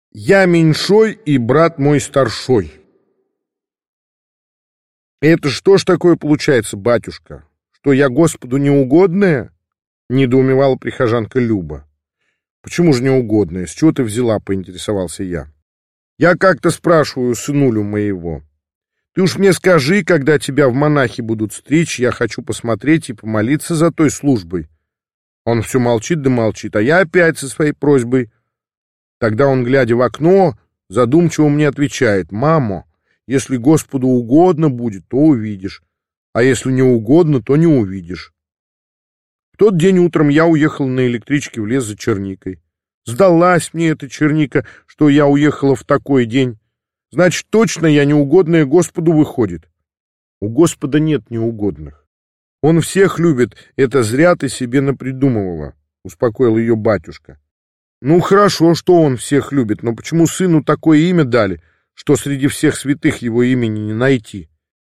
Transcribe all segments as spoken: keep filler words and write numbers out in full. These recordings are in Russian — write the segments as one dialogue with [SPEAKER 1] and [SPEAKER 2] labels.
[SPEAKER 1] Я меньшой и брат мой старшой. Это что ж такое получается, батюшка? Что я Господу неугодная? Недоумевала прихожанка Люба. Почему же неугодная? С чего ты взяла, поинтересовался я. Я как-то спрашиваю сынулю моего. Ты уж мне скажи, когда тебя в монахи будут стричь, я хочу посмотреть и помолиться за той службой. Он все молчит да молчит, а я опять со своей просьбой. Тогда он, глядя в окно, задумчиво мне отвечает: «Мамо, если Господу угодно будет, то увидишь, а если не угодно, то не увидишь». В тот день утром я уехал на электричке в лес за черникой. Сдалась мне эта черника, что я уехала в такой день. Значит, точно я неугодная Господу выходит. У Господа нет неугодных. Он всех любит, это зря ты себе напридумывала, успокоил ее батюшка. Ну, хорошо, что он всех любит, но почему сыну такое имя дали, что среди всех святых его имени не найти?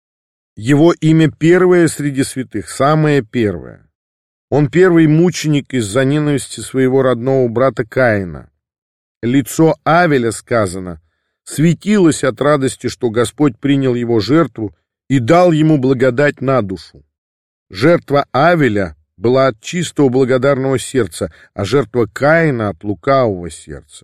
[SPEAKER 1] Его имя первое среди святых, самое первое. Он первый мученик из-за ненависти своего родного брата Каина. Лицо Авеля, сказано, светилось от радости, что Господь принял его жертву и дал ему благодать на душу. Жертва Авеля была от чистого благодарного сердца, а жертва Каина от лукавого сердца.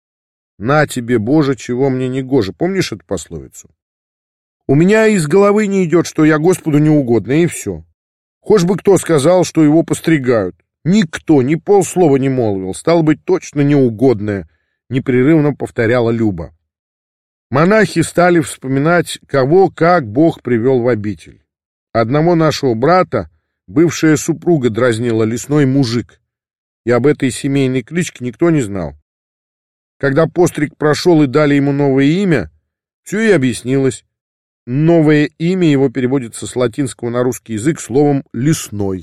[SPEAKER 1] «На тебе, Боже, чего мне не гоже». Помнишь эту пословицу? У меня из головы не идет, что я Господу неугодна, и все. Хоть бы кто сказал, что его постригают. Никто, ни полслова не молвил. Стало быть, точно неугодная, непрерывно повторяла Люба. Монахи стали вспоминать, кого как Бог привел в обитель. Одного нашего брата бывшая супруга дразнила лесной мужик, и об этой семейной кличке никто не знал. Когда постриг прошел и дали ему новое имя, все и объяснилось. Новое имя его переводится с латинского на русский язык словом «лесной».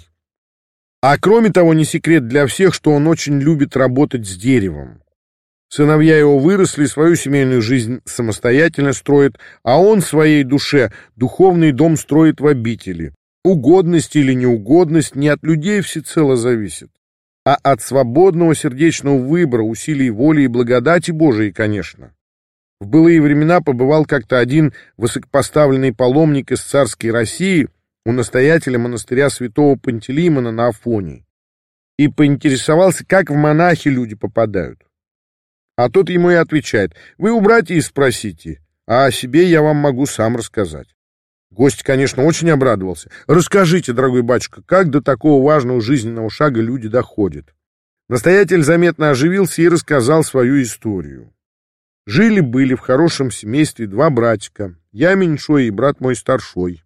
[SPEAKER 1] А кроме того, не секрет для всех, что он очень любит работать с деревом. Сыновья его выросли, свою семейную жизнь самостоятельно строят, а он своей душе духовный дом строит в обители. Угодность или неугодность не от людей всецело зависит, а от свободного сердечного выбора, усилий воли и благодати Божией, конечно. В былые времена побывал как-то один высокопоставленный паломник из царской России у настоятеля монастыря святого Пантелеймона на Афонии и поинтересовался, как в монахи люди попадают. А тот ему и отвечает: «Вы у братьев спросите, а о себе я вам могу сам рассказать». Гость, конечно, очень обрадовался. «Расскажите, дорогой батюшка, как до такого важного жизненного шага люди доходят?» Настоятель заметно оживился и рассказал свою историю. Жили-были в хорошем семействе два братика, я меньшой и брат мой старшой.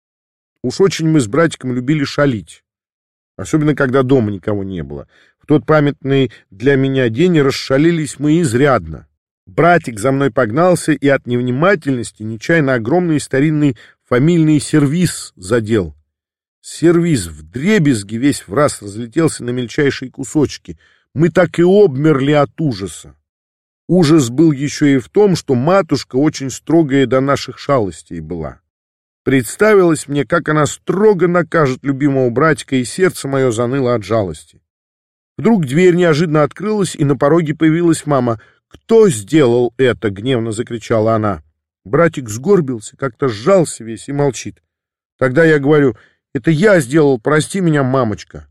[SPEAKER 1] Уж очень мы с братиком любили шалить, особенно когда дома никого не было. В тот памятный для меня день расшалились мы изрядно. Братик за мной погнался и от невнимательности нечаянно огромный старинный фамильный сервиз задел. Сервиз вдребезги весь враз разлетелся на мельчайшие кусочки. Мы так и обмерли от ужаса. Ужас был еще и в том, что матушка очень строгая до наших шалостей была. Представилось мне, как она строго накажет любимого братика, и сердце мое заныло от жалости. Вдруг дверь неожиданно открылась, и на пороге появилась мама. «Кто сделал это?» — гневно закричала она. Братик сгорбился, как-то сжался весь и молчит. Тогда я говорю: «Это я сделал, прости меня, мамочка».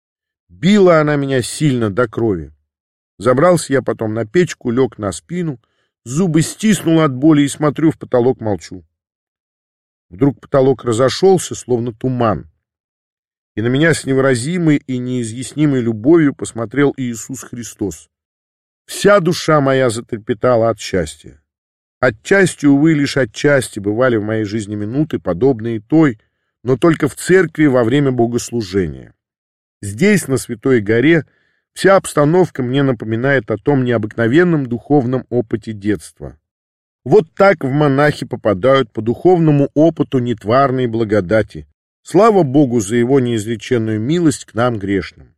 [SPEAKER 1] Била она меня сильно до крови. Забрался я потом на печку, лег на спину, зубы стиснул от боли и смотрю в потолок, молчу. Вдруг потолок разошелся, словно туман, и на меня с невыразимой и неизъяснимой любовью посмотрел Иисус Христос. Вся душа моя затрепетала от счастья. Отчасти, увы, лишь отчасти бывали в моей жизни минуты, подобные той, но только в церкви во время богослужения. Здесь, на Святой горе, вся обстановка мне напоминает о том необыкновенном духовном опыте детства. Вот так в монахи попадают по духовному опыту нетварной благодати. Слава Богу за его неизреченную милость к нам грешным.